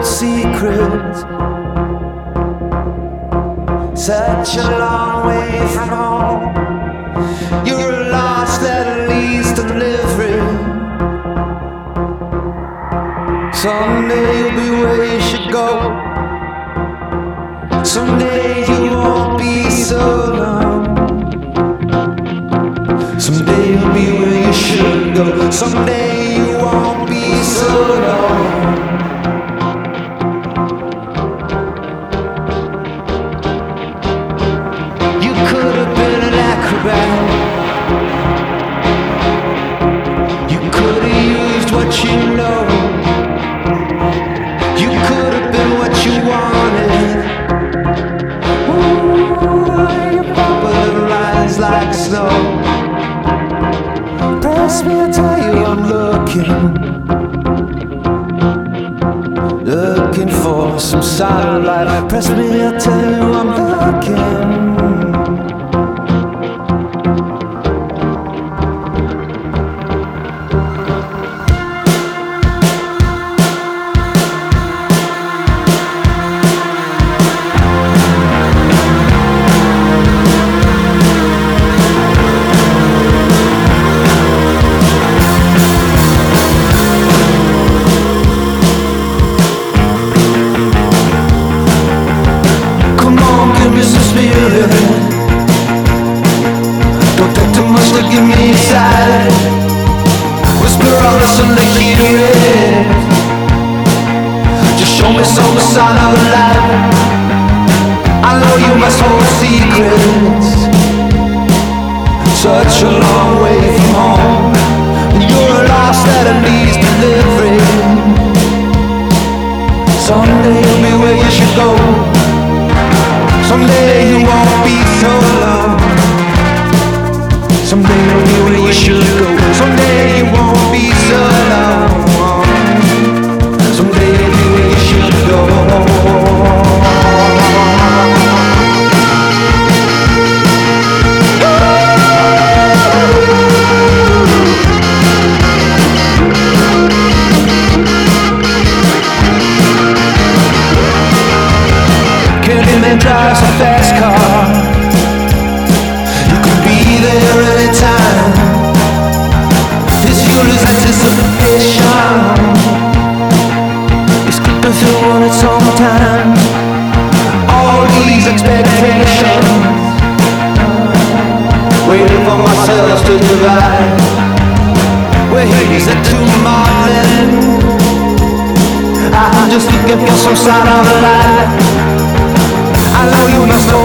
secrets. Such a long way from home. You're a lost letter leads delivery. Someday you'll be where you should go. Someday you won't be so alone. Someday you'll be where you should go. Someday you won't be so alone. You could have been an acrobat. You could have used what you know. You could have been what you wanted. Ooh, your bubble rides like snow. Press me, I tell you I'm looking for some sign of life. Press me, I tell you I'm looking. Don't take too much to give me excited. Whisper all this and they hear it. Just show me some sign of life. I know you must hold secrets. Such a long way from home. You're a lost letter needs delivery. Someday you'll be where you should go. Someday you won't be so alone. Someday you'll be where you should go. Someday you won't be so alone. Someday you'll be where you should go. Candyman drives a fast car. You could be there anytime. His fuel is anticipation. He's creeping through on its own time. All these expectations, waiting for myself to divide. Where he's at too modeling. I'm just looking for some sign of life. I know you must